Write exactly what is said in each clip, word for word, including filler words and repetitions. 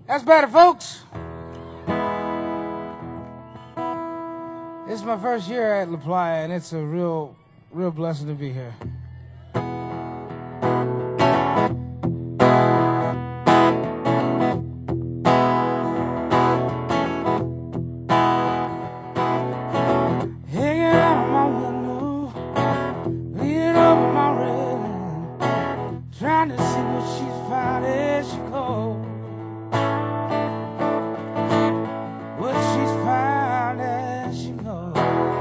That's better, folks. It's my first year at La Playa, and it's a real, real blessing to be here. Hanging out on my window, leaning over my railing, trying to see what she's found as she goes. What she's found as she goes.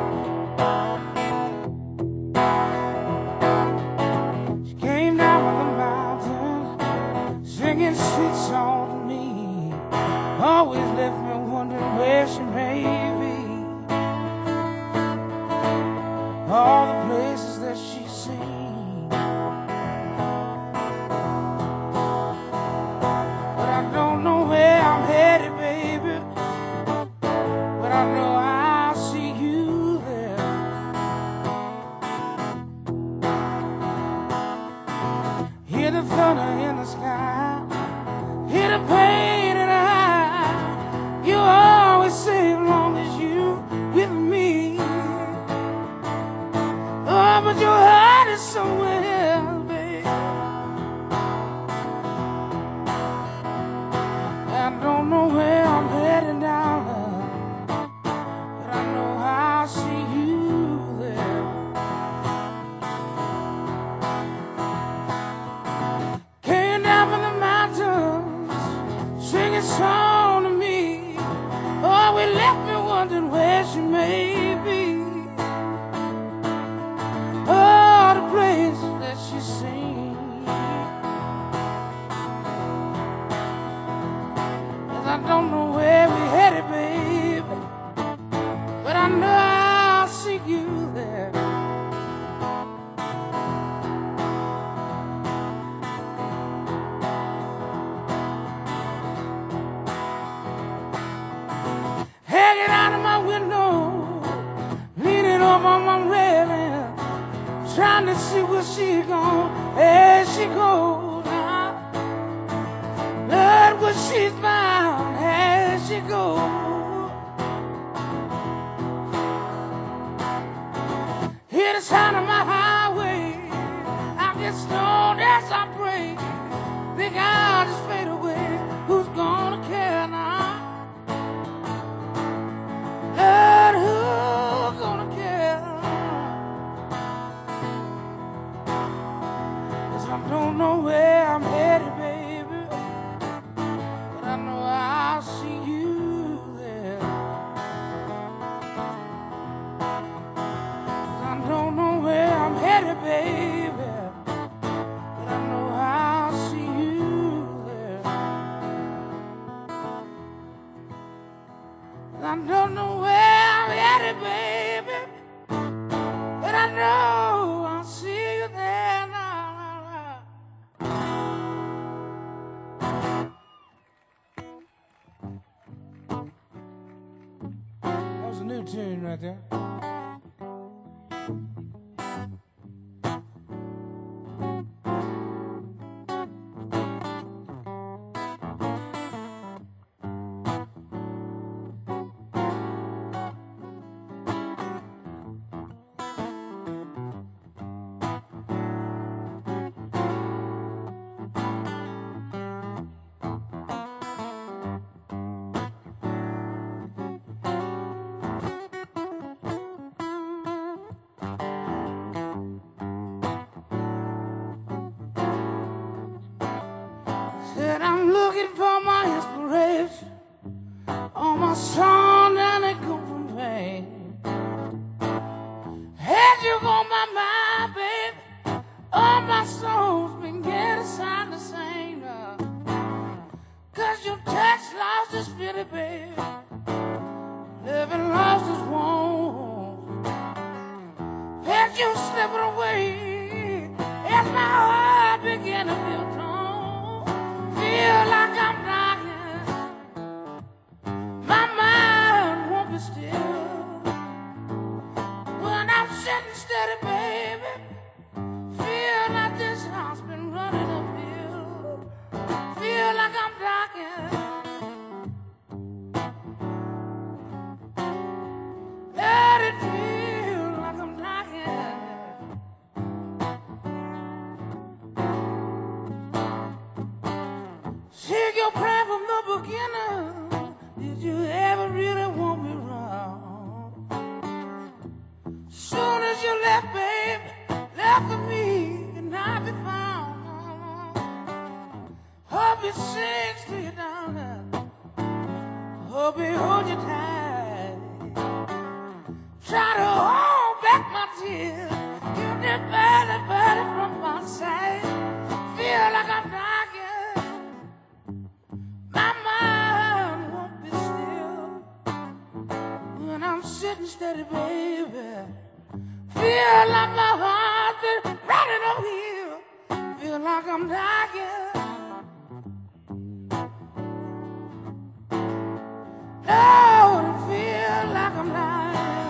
She came down from the mountain, singing sweet songs to me. Always left me wondering where she may be. All the places that she's seen, but I don't know where I'm headed, baby. But I know I'll see you there. Hear the thunder in the sky, hear the pain in her eye. You always say as long as you with me. Oh, but your heart is somewhere else, babe. I don't know where I'm heading down, but I know I'll see you there. Came down from the mountains, singing song to me. Oh, we left me wondering where she may be. Oh, the place that she's seen. 'Cause I don't know where we headed, baby, but I know I'll see you there. Hanging out of my window, leaning over my railing, trying to see where she gone as she goes now. Lord, what she's found as she goes. Hear the sound of my highway, I get stoned as I pray. Think I'll just fade away. Who's gonna care now? Lord, who's gonna care? 'Cause I don't know where I'm headed, baby, but I know I'll see you there. 'Cause I don't know where I'm headed, baby, but I know I'll see you there. 'Cause I don't know where I'm headed, baby, but I know I'll see you there now. That was a new tune right there. Said I'm looking for my inspiration, all my song and they come from pain. Had you on my mind, baby, all my songs begin to sound the same now. 'Cause your touch lost its beauty, baby, living lost its warmth. Had you slipping away as my heart began to feel torn. Feel like I'm dying, my mind won't be still. When I'm sitting steady, baby, feel like this house been running uphill. Feel like I'm dying, Did you ever really want me wrong? Soon as you left, baby, left for me and I'll be found. Hope it sings to you down there. Hope it holds you tight. Try to hold back my tears. You did barely, barely from my side. Feel like I'm dying. My mind won't be still when I'm sitting steady, baby. Feel like my heart's been running uphill. Feel like I'm dying. Lord, I feel like I'm dying.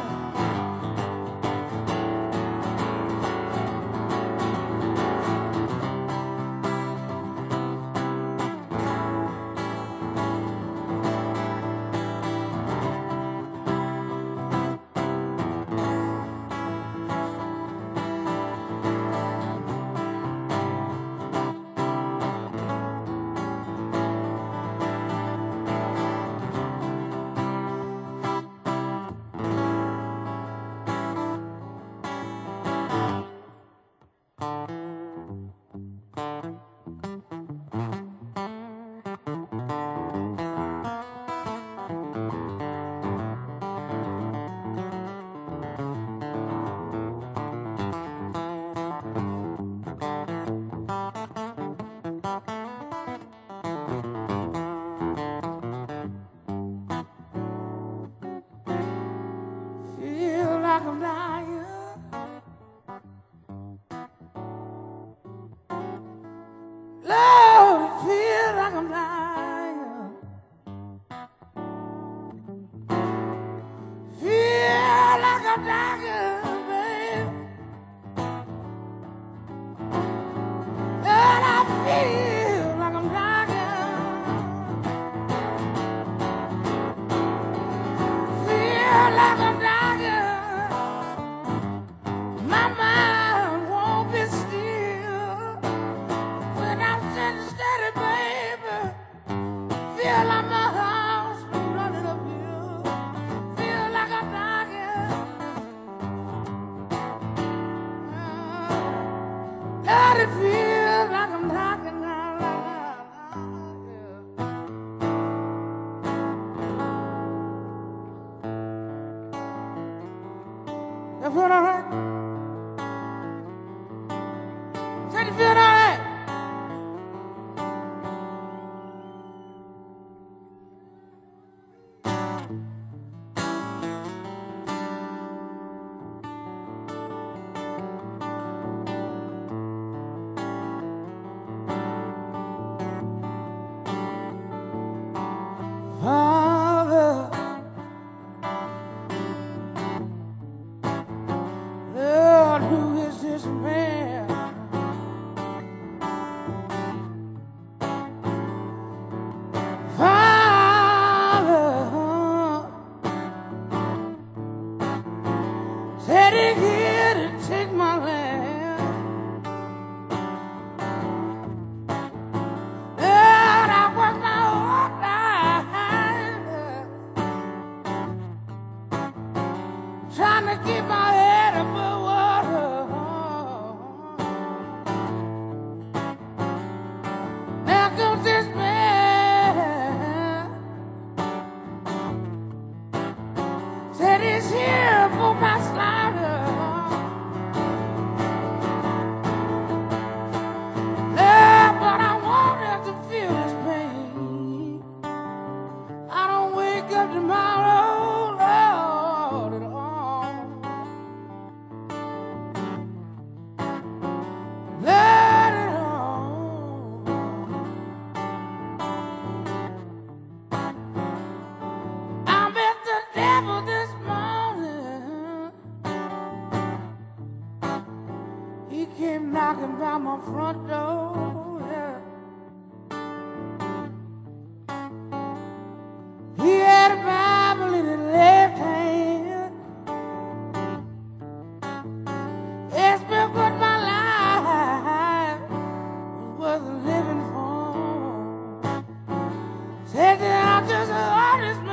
I'm dying. Lord, I feel like I'm dying. Feel like I'm dying, babe. Lord, I feel like I'm dying. Feel like I'm dying. My mind won't be still when I'm sitting steady, baby. Feel like my heart's been running uphill. Feel like I'm dying. Let it feel like I'm dying now, yeah. You feel all right? Can you feel all right? Father, Lord, who is this man? Said he here to take my land. Lord, I worked my whole life trying to keep my head above water. Now comes this man. Said he's here for my slaughter. Lord, but I want him to feel his pain. I don't wake up tomorrow, Lord, at all. Lord, at all. I met the devil this morning. He came knocking by my front door. Yeah. He had a Bible in his left hand. It's been what my life was worth living for. Said that I'm just an honest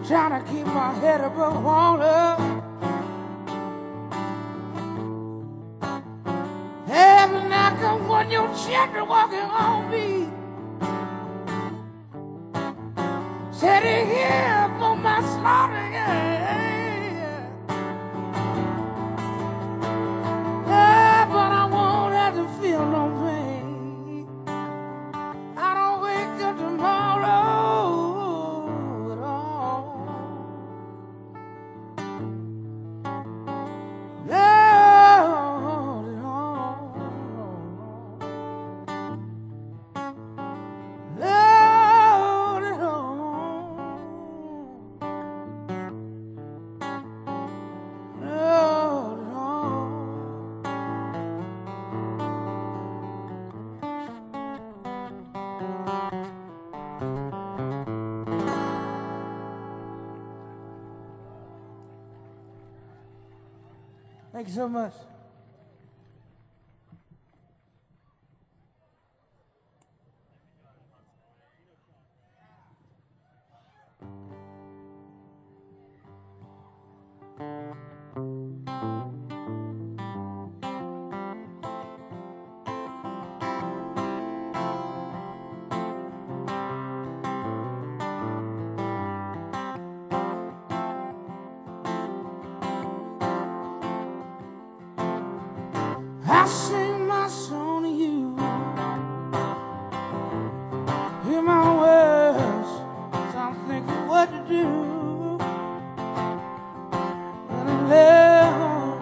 trying to keep my head above water. Every night come when your children walking on me. Said he here for my slaughter, yeah. Yeah, but I won't have to feel no pain. I don't wake up tomorrow at all. Lord, at all. Lord, at all. Lord, at all. Thank you so much. I sing my song to you. Hear my words, so I'm thinking what to do. And in love,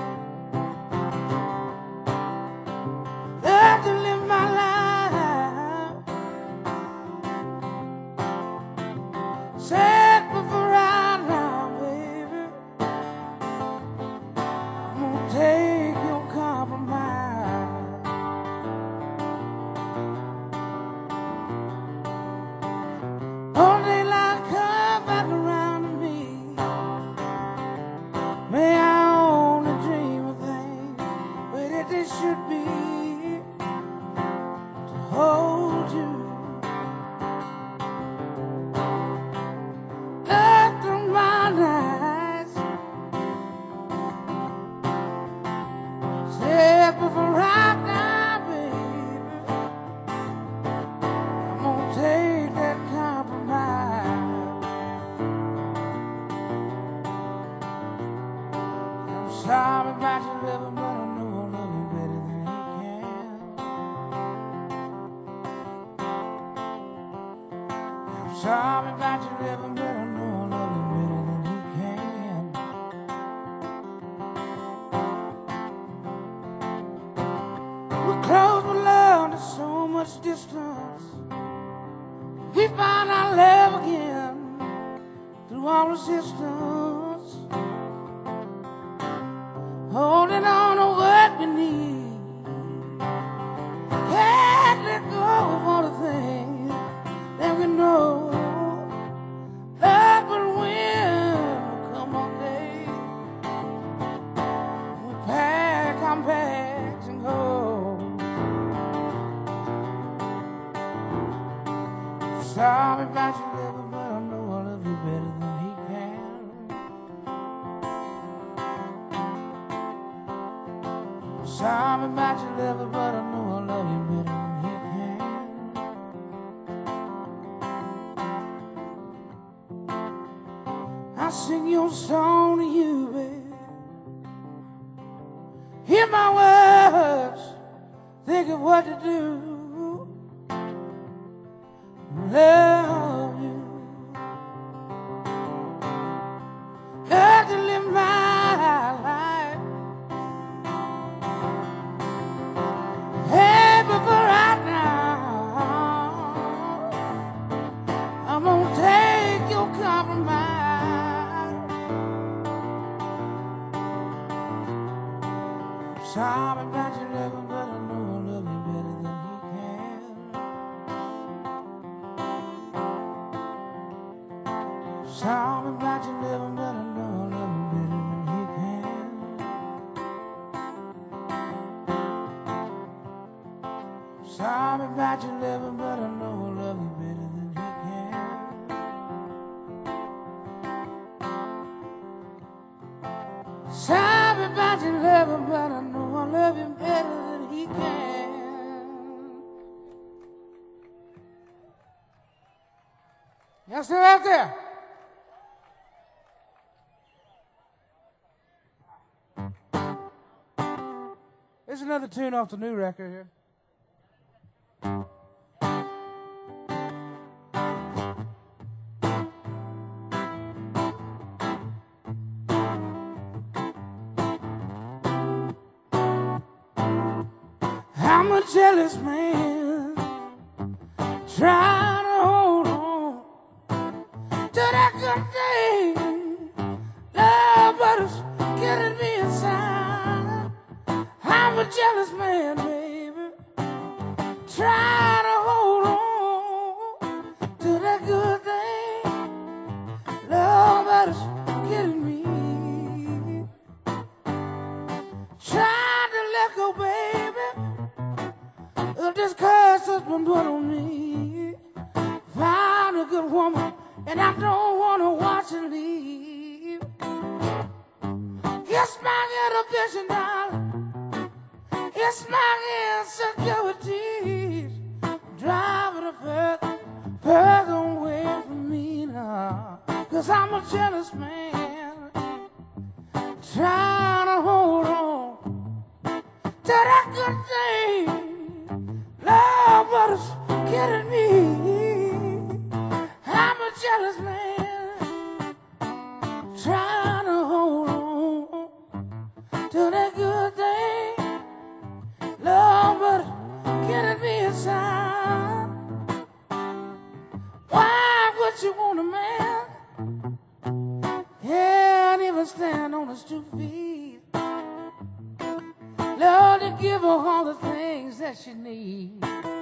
love to live my life. Sad but for right now, baby. I'm gonna take your compromise. All daylight come back around to me. May I only dream of things where that they should be to hold you. Look through my eyes. Say but for right now, baby, I'm gonna take that compromise. I'm sorry about your living, but I know I love you better than you can. I'm sorry about your living, but I know I love you better than you can. We're close with love to so much distance. We find our love again through our resistance. Holding on to what we need. Can't let go of all the things that we know. Love will win, come on, day. We pack our bags and go. Sorry about your living, but I know I love you better than he can. Sorry about your living, but I know I love you better than he can. I sing your song to you, baby. Hear my words, think of what to do. Love you. Got to live my life. Hey, but for right now, I'm gonna take your compromise. I'm sorry about your living, but I know I love you better than he can. Sorry about your living, but I know I love you better than he can. Sorry about your living, but I know I love you better than he can. me about your loving, but I know I love him better than he can. Y'all still out there? Here's another tune off the new record here. I'm a jealous man trying to hold on to that good thing, love, but it's killing me inside. I'm a jealous man, baby, trying to hold on to that good thing, love, but it's killing me. Trying to let go, baby, of this curse that's been put on me. Found a good woman, and I don't want to watch her leave. It's my inhibition, darling. It's my insecurities driving her further, further away from me now. Cause I'm a jealous man trying to hold on to that good thing, love, but it's killing me. I'm a jealous man trying to hold on to that good thing, love, but it's killing me inside. Why would you want a man? Yeah, I never stand on his two feet. Lord, to give her all the things that she needs.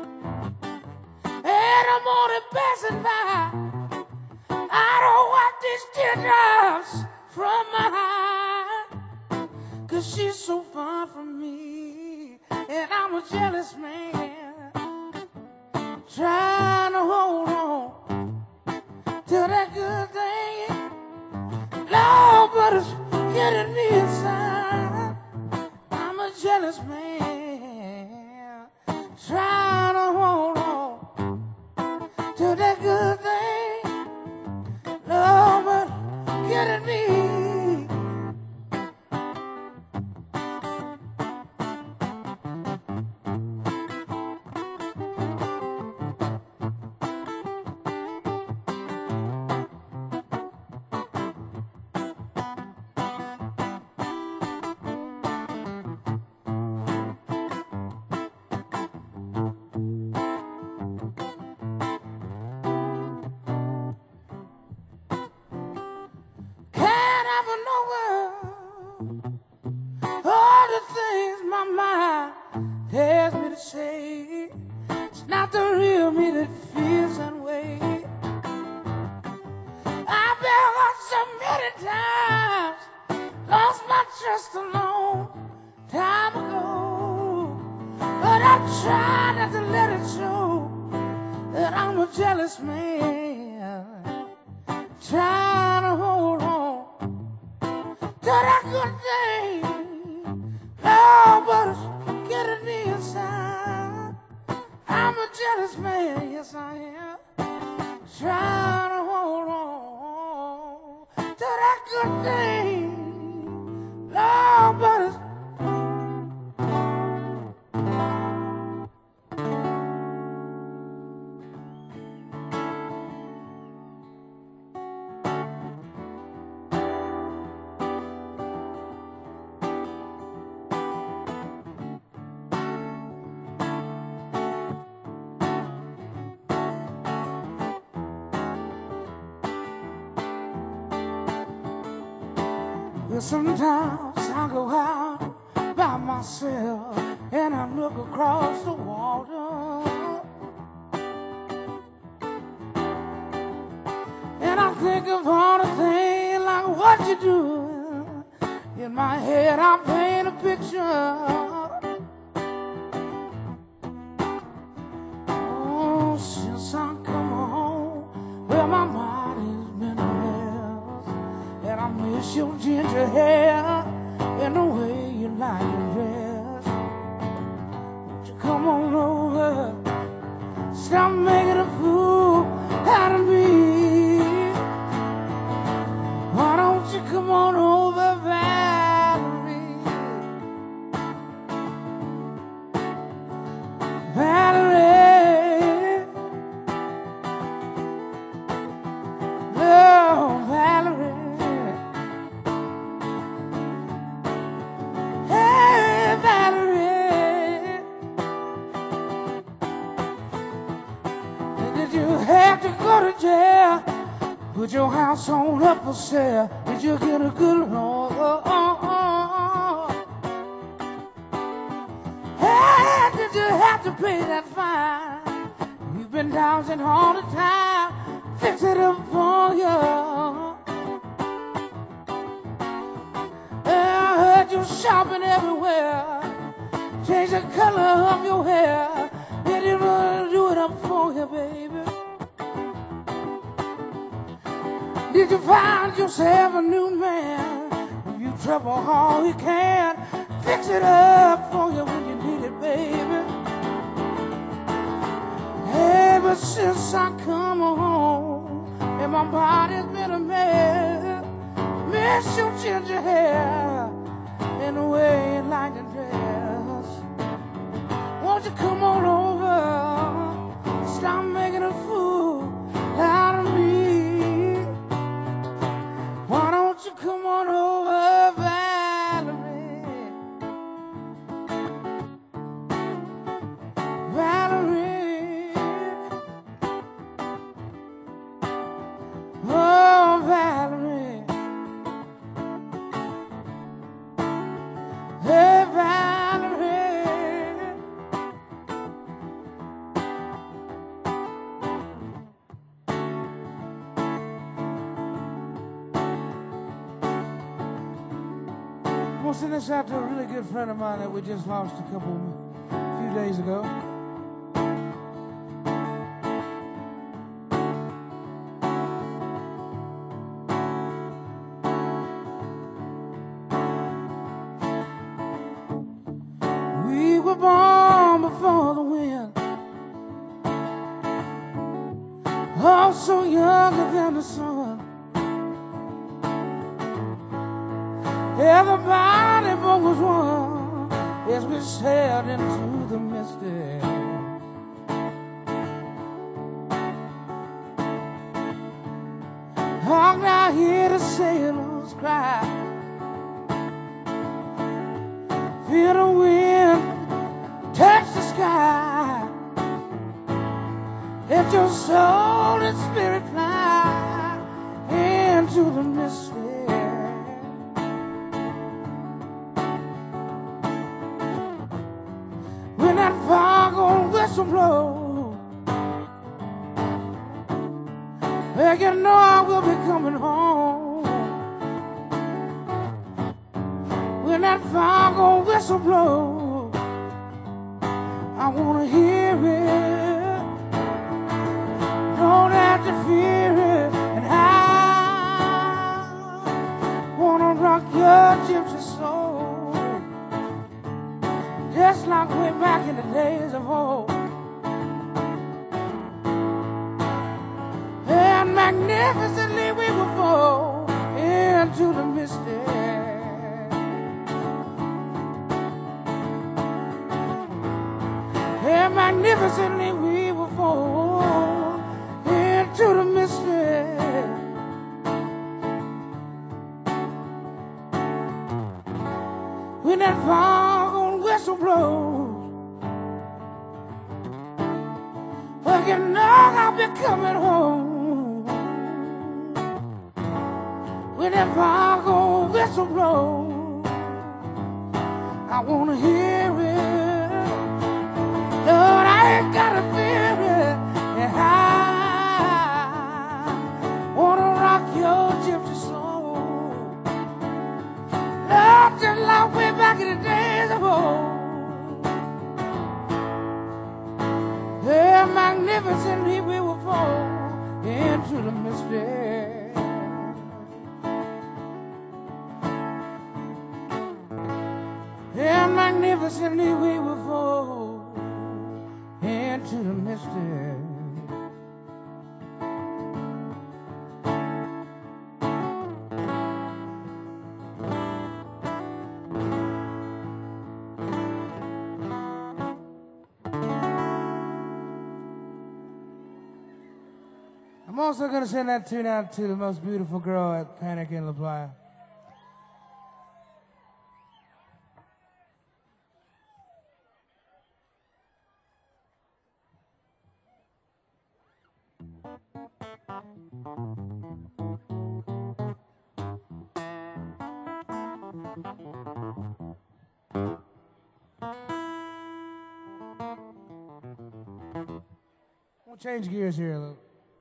And I'm only passing by. I don't want these teardrops from my eye, cause she's so far from me. And I'm a jealous man trying to hold on to that good thing, Lord, but it's getting me inside. I'm a jealous man trying to hold on to that good thing, Lord, but getting me. Tells me to say it's not the real me that feels that way. I've been hurt so many times, lost my trust a long time ago, but I'm trying not to let it show that I'm a jealous man trying to hold on to that good thing, oh, but it's getting me inside. I'm a jealous man, yes I am, trying to hold on to that good thing, Lord, but it's sometimes I go out by myself and I look across the water, and I think of all the things like what you do. In my head I paint a picture. Oh, since I come home, well my mind has been a mess, and I miss your ginger hair and the way you like your dress. Won't you come on over? Stop making a fool out of me. Why don't you come on over, Valerie? Valerie, oh Valerie, hey Valerie, did you have to go to jail? Put your house on up for sale. Did you get a good loan? Oh, oh, oh. Hey, did you have to pay that fine? You've been dowsing all the time. Fix it up for you. I heard you shopping everywhere. Change the color of your hair. Did you want to do it up for you, baby? Did you find yourself a new man? If you trouble all he can, fix it up for you when you need it, baby. Hey, but since I come home and my body's been a mess, miss your ginger hair and the way you like to dress. Won't you come on over? Stop making a fool out of me. Why don't you come on over, Valerie? Valerie, oh Valerie, hey Valerie, I'm gonna send this out to a really good friend of mine that we just lost a couple, a few days ago. We were born before the wind, oh so younger than the sun. Everybody but was one as we sailed into the misty. Hark now, hear the sailors cry. Feel the wind touch the sky. Let your soul and spirit fly into the misty. When that foghorn whistle blows, well, you know I will be coming home. When that foghorn whistle blows, I wanna hear it. Don't have to fear it. And I wanna rock your gypsy soul, just like way back in the days of old. And magnificently we will fall into the misty. And magnificently we will fall into the misty. When that foghorn whistle blows, well, you know I'll be coming home. When that foghorn whistle blows, I wanna hear it. Lord, I ain't gotta fear it. And I wanna rock your gypsy soul, Lord, just like way back in the days of old. Yeah, magnificently we will fall into the misty. if it's any way we fall into the mystery. I'm also going to send that tune out to the most beautiful girl at Panic in La Playa. We'll change gears here a little.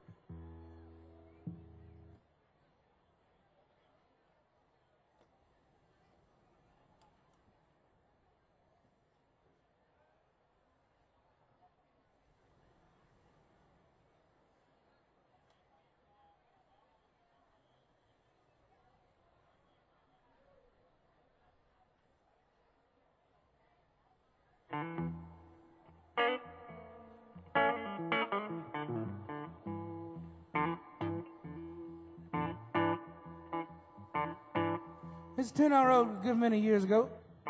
This tune I wrote a good many years ago.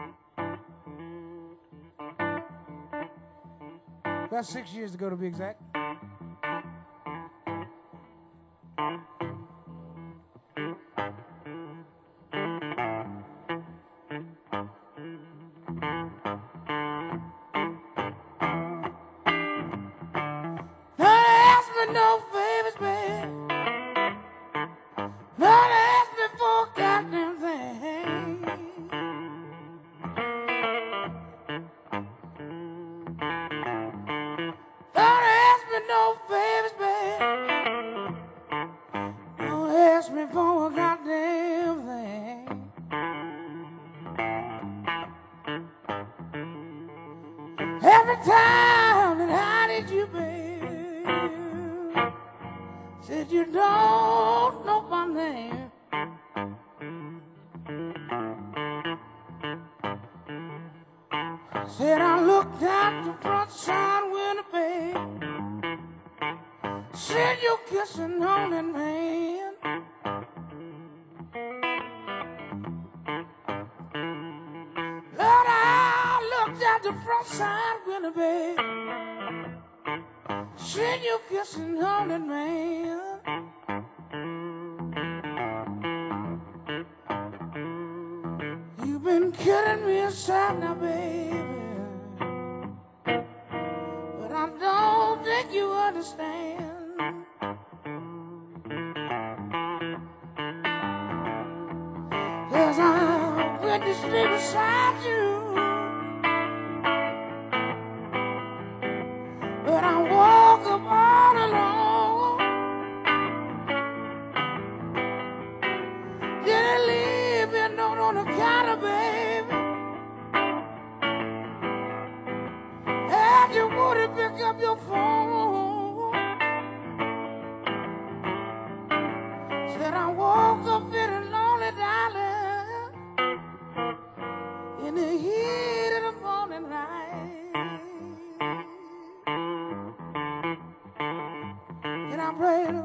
About six years ago to be exact. Every time that I did you, babe, said you don't know my name. Said I looked out the front side window, babe, said you're kissing on that man. Lord, I looked out the front side window, babe, said you're kissing on that man. You've been killing me inside now, baby, but I don't think you understand. Cause I went to sleep beside you, but I woke up all alone. Didn't leave me a note on the counter, baby, and you wouldn't pick up your phone. Said I woke up feeling lonely, darling, in the heat of the morning light. And I prayed,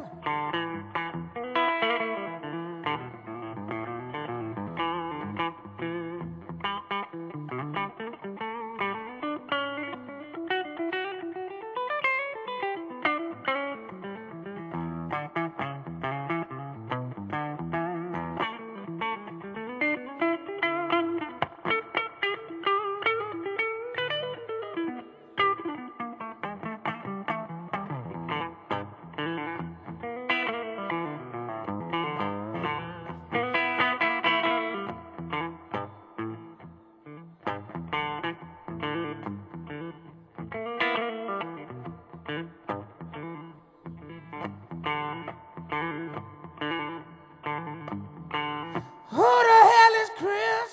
who the hell is Chris?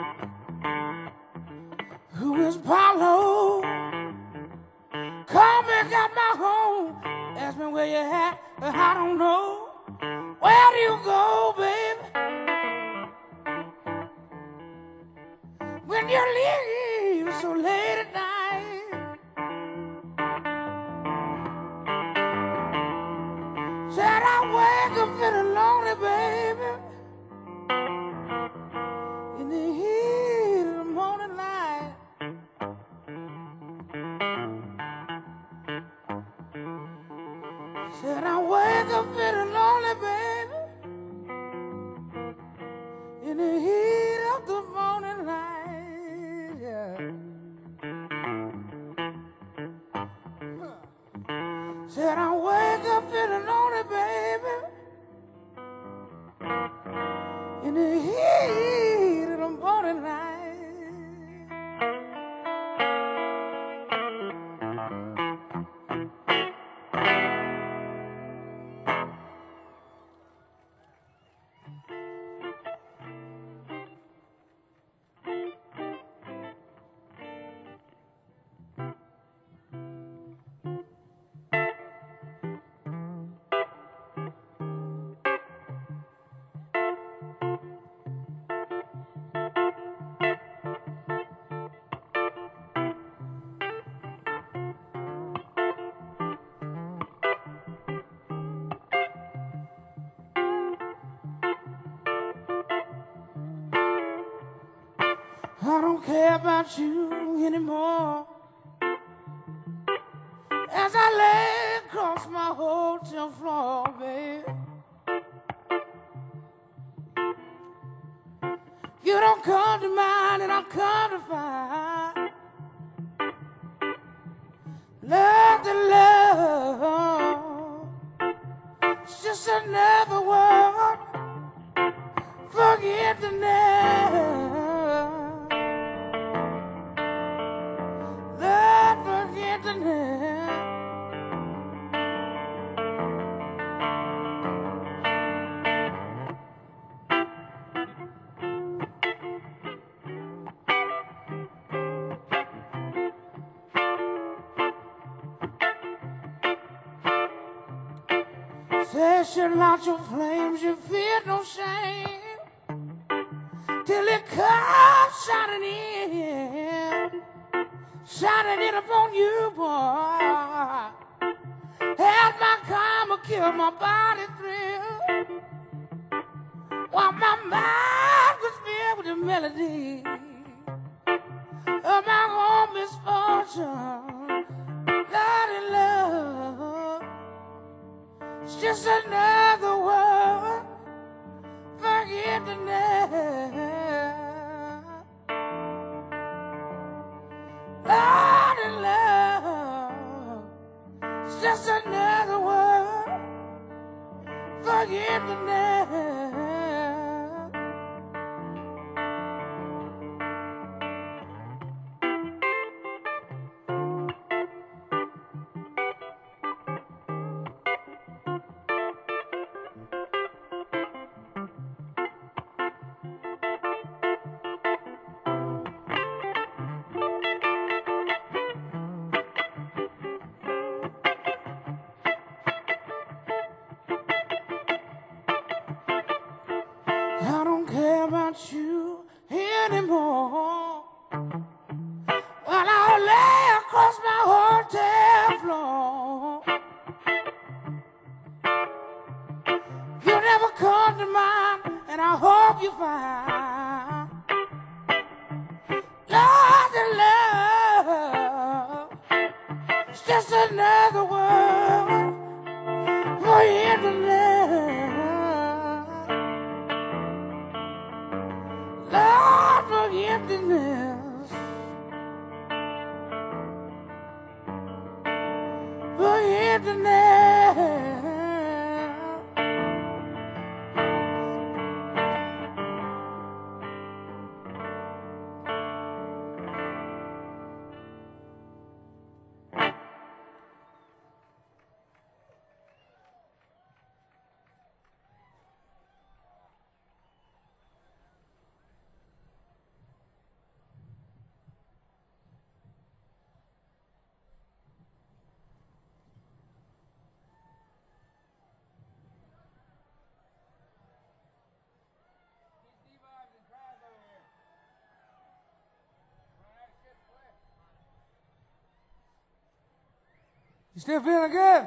Who is Paulo? Call me, got my home. Ask me where you at, but I don't know. Where do you go, baby, when you leave so late at night. Said I wake up feeling lonely, baby, in the heat of the morning light. Said I wake up feeling lonely, baby, in the heat of the morning light. Yeah. Said I wake up feeling lonely, baby, in the heat of the morning light. I don't care about you anymore. As I lay across my hotel floor, babe, you don't come to mind and I come to find love to love. It's just another word, forgiveness. Say, shut out your flames, you feel no shame, till it comes shining in, shining in upon you, boy. Help my karma kill my body thrill, while my mind was filled with the melody of my own misfortune. Lord and love, it's just another word, forgiveness. Lord and love, it's just another word, forgiveness. I don't care about you anymore. While I lay across my hotel floor, you never come to mind, and I hope you find Lord and love. It's just another word for internet. Lord, forgiveness, forgiveness. You still feeling good?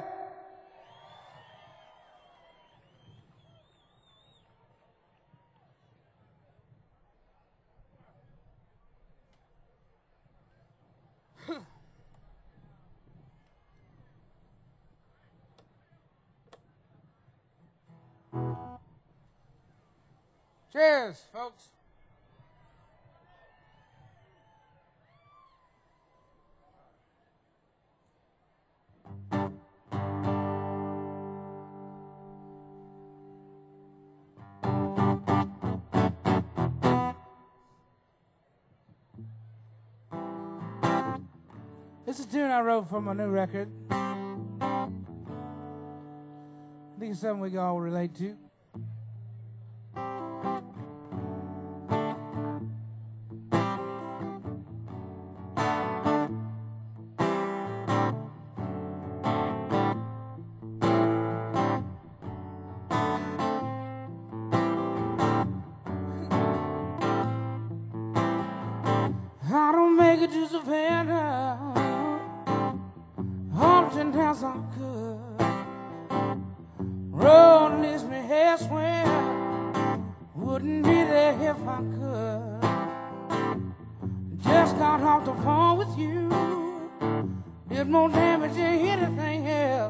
Cheers, folks. This is a tune I wrote for my new record. I think it's something we can all relate to. I don't make it to Savannah, oftentimes I could. Road leads me elsewhere, wouldn't be there if I could. Just got off the phone with you, did more damage than anything else.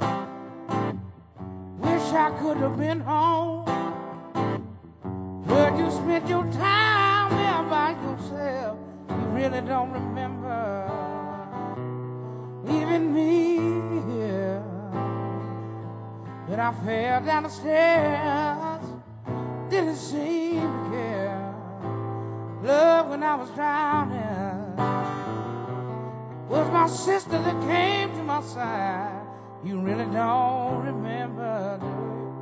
Wish I could have been home, but you spent your time there by yourself. Really don't remember leaving me here. When I fell down the stairs, didn't seem to care. Love when I was drowning was my sister that came to my side. You really don't remember, do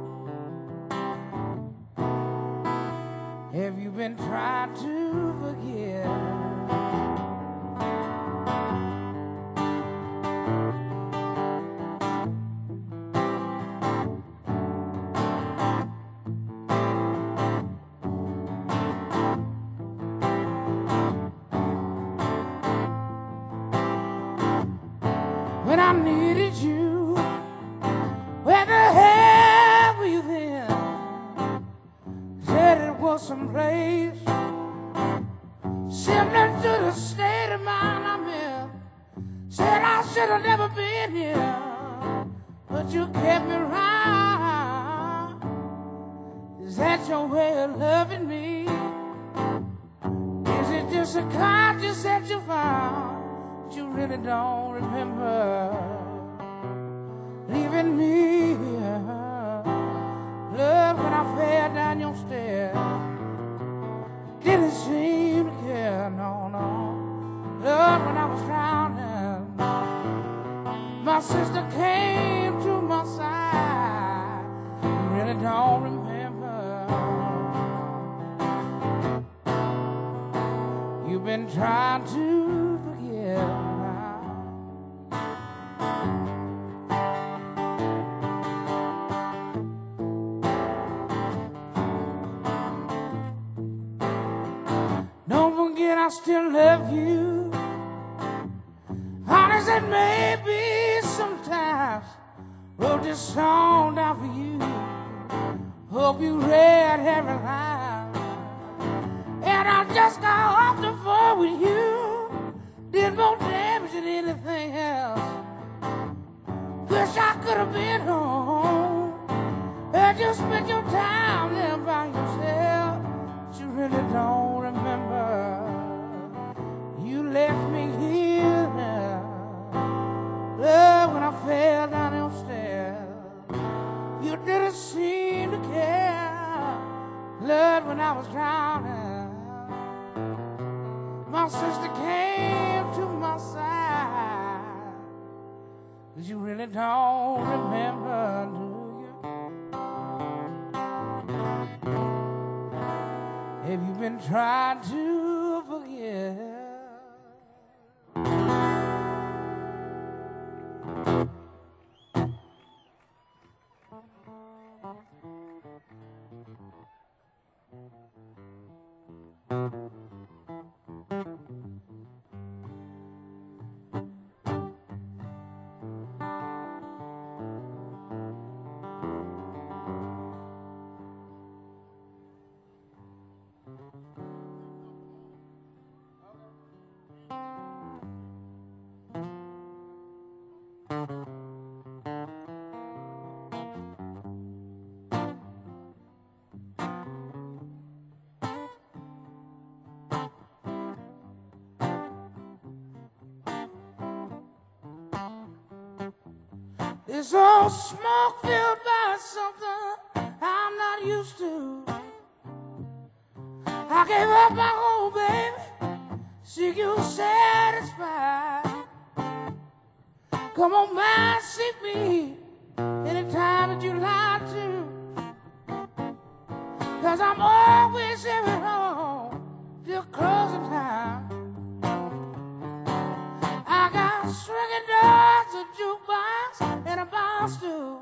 you? Have you been trying to forget? When I needed you, where the hell were you then? Said it was someplace similar to the state of mind I'm in. Said I should have never been here, but you kept me around. Is that your way of loving me? Is it just a conscience that you found? You really don't remember leaving me here. Love when I fell down your stairs, didn't seem to care, no, no. Love when I was drowning, my sister came to my side. You really don't remember. You've been trying to forget. Don't forget I still love you, hard as it may be sometimes. Wrote this song down for you, hope you read every line. And I just got off the phone with you, did more damage than anything else. Wish I could have been home, and just spent your time there by yourself. But you really don't remember. You left me here now. Love when I fell down those stairs, you didn't seem to care. Love when I was drowning, my sister came to my side. Cause you really don't remember, do you? Have you been trying to forget? It's all smoke filled by something I'm not used to. I gave up my home, baby, see you satisfied. Come on by, see me anytime that you like to. Cause I'm always here at home till closing time. I got swinging doors, a jukebox, and a bar stool.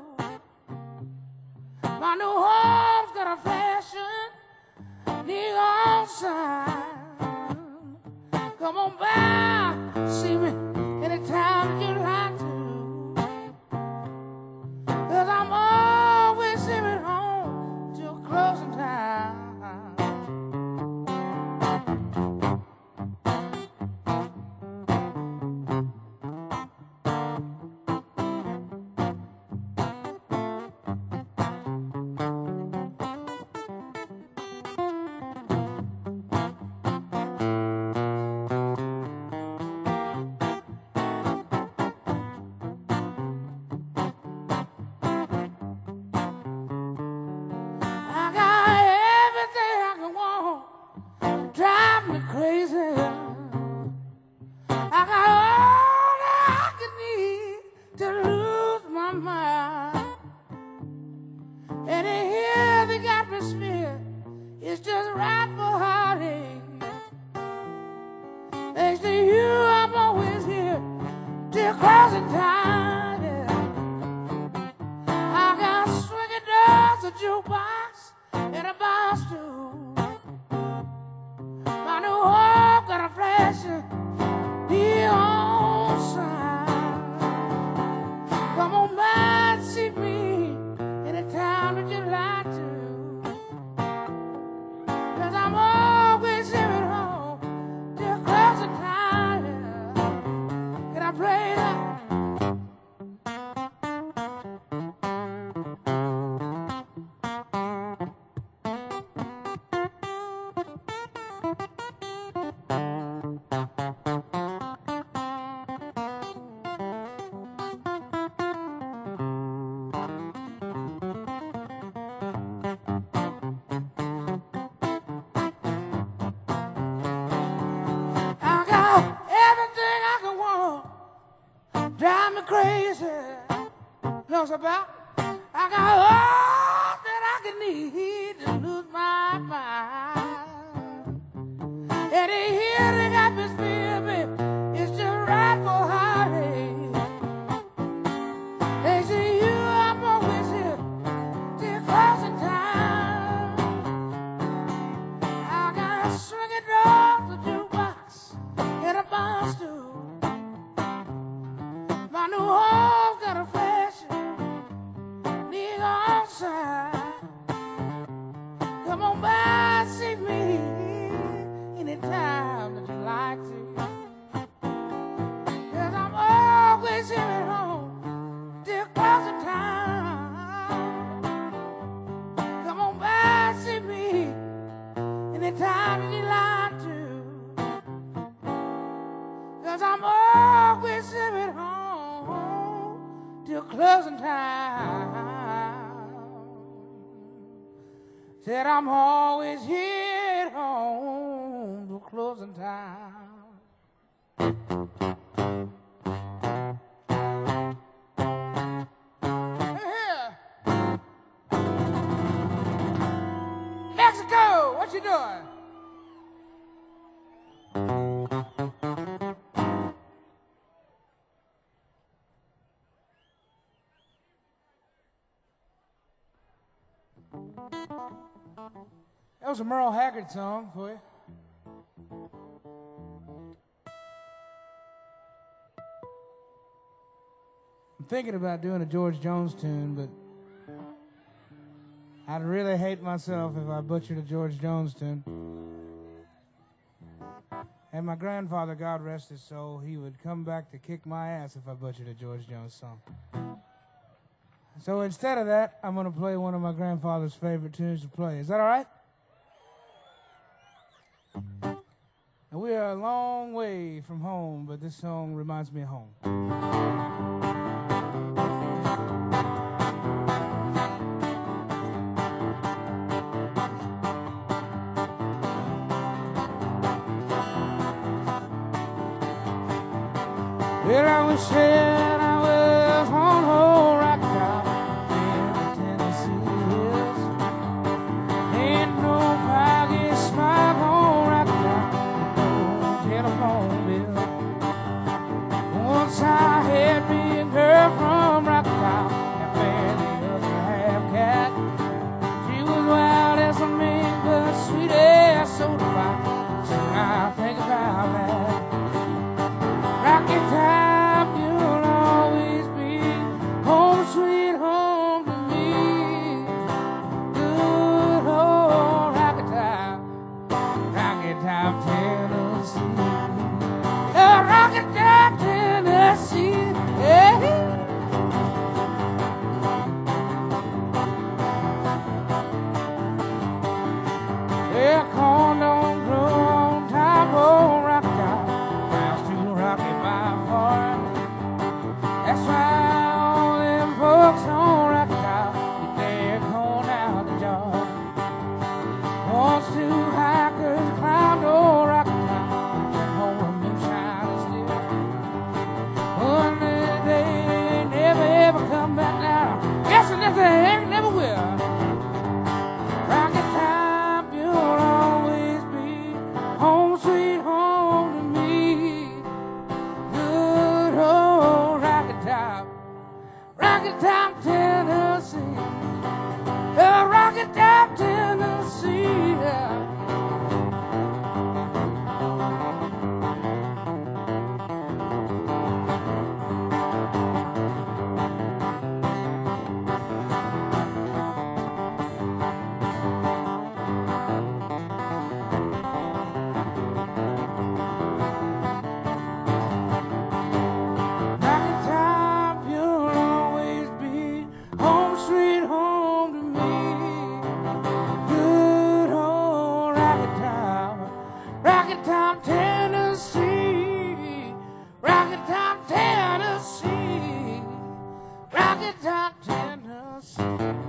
My new home's got a fashion neon sign. Come on by, see me anytime you like to. Cause I'm always here at home till closing time. About I got all that I can need to lose my mind. And here they got this baby, it's just right for heartache. They say you, I'm always here till closing time. I got swinging doors, a jukebox, and a bar stool. My new home's got a fashion outside. Come on by, see me anytime that you like to. Cause I'm always here at home till closing time. Come on by, see me anytime that you like to. Cause I'm always here at home till closing time. Said I'm always here at home till closing time. Here, Mexico, what you doing? That was a Merle Haggard song for you. I'm thinking about doing a George Jones tune, but I'd really hate myself if I butchered a George Jones tune. And my grandfather, God rest his soul, he would come back to kick my ass if I butchered a George Jones song. So instead of that, I'm going to play one of my grandfather's favorite tunes to play. Is that all right? And we are a long way from home, but this song reminds me of home. Well, I wish that I was on old rock top in the Tennessee hills. Ain't no foggy smog on rock top, no telephone bill. Once I had me a girl from rock top, and fair the other half cat. She was wild as a mink, but sweet as soda pop. So I think about that. Rocky Top, you'll always be home, sweet home to me. Good old Rocky Top, Rocky Top, Tennessee. Oh, Rocky Top, Tennessee. Yeah. Yeah, corn don't grow on top of Rocky Top. Ground's too rocky by far. That's why all them folks on Rocky Top get their corn out the jar. Once two hikers climbed old Rocky Top, and home with moonshine and still. One day they never ever come back down. Guess they never, never will. Rocky Top, you'll always be home, sweet home to me. Good old Rocky Top, Rocky Top, Tennessee. Oh, Rocky Top, Tennessee. Yeah. Rocky Top, you'll always be home, sweet home to me. Good old Rocky Top, Rocky Top, Tennessee. Rocky Top, Tennessee. Rocky Top, Tennessee.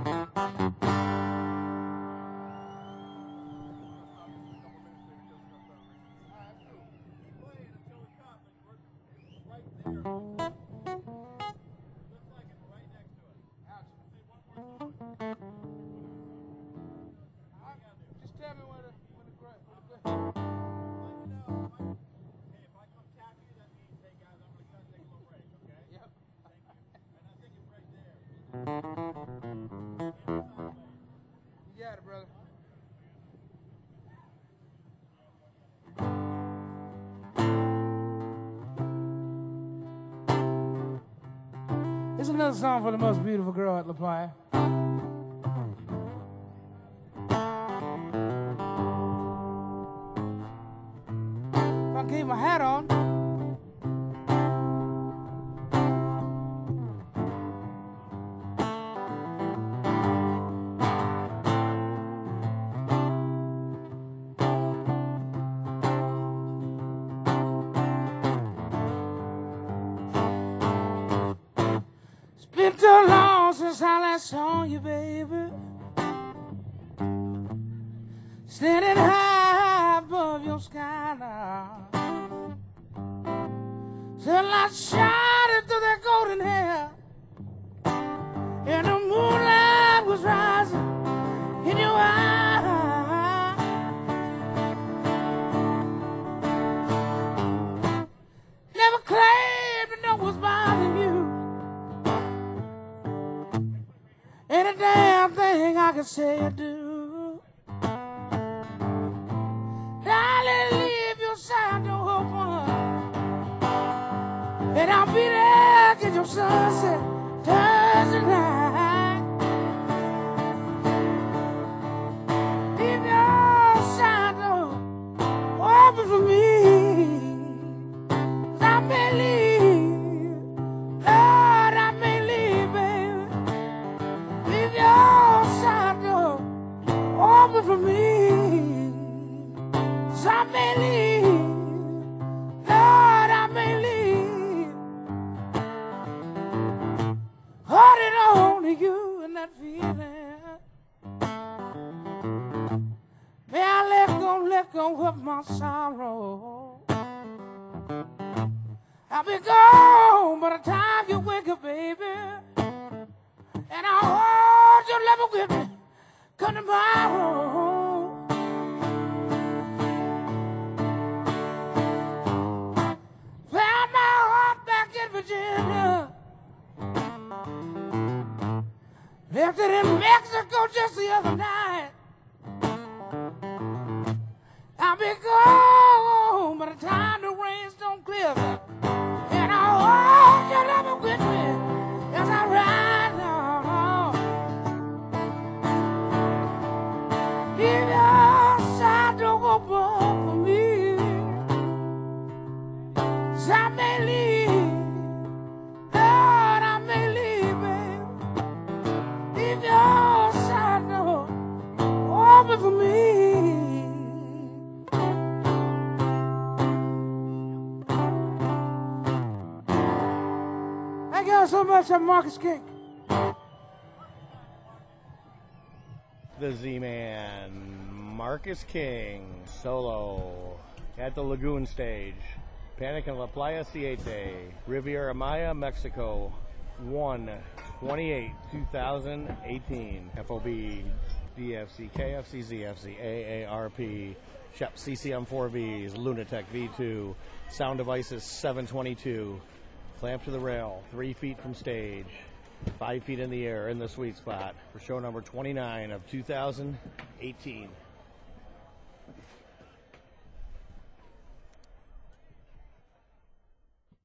Just tell me when the when the gra- when the gra- Yep. You got it, brother. It's another song for the most beautiful girl at La Playa. If I keep my hat on. It's been too long since I last saw you, baby. Standing high above your sky now. Sunlight shining through that golden hair, and the moonlight was rising in your eyes. Never claimed to know what's bothering you. Any damn thing I can say or do. Darling, leave your side door open, and I'll be there till your sunset turns to night. Leave your side door open for me, 'cause I may leave, Lord, I may leave, baby. Leave your side door open for me, 'cause I may leave, Lord, I may leave. Holding on to you and that feeling. May I let go, let go of my sorrow. I'll be gone by the time you wake up, baby. And I hold your love with me. Come tomorrow. Found my heart back in Virginia. Left it in Mexico just the other night. I'll be gone by the time the rains don't clear. And I'll hold your love with me as I ride now. If your side don't open for me, so I may leave, Lord, I may leave, babe. If your side don't open for me. Thank you so much, I'm Marcus King. The Z-Man, Marcus King, solo at the Lagoon Stage. Panic in La Playa Siete, Riviera Maya, Mexico, one twenty-eight two thousand eighteen. F O B, D F C, K F C, Z F C, A A R P, Shep C C M four Vs, Lunatech V two, Sound Devices seven twenty-two, clamp to the rail, three feet from stage, five feet in the air in the sweet spot for show number twenty-nine of two thousand eighteen.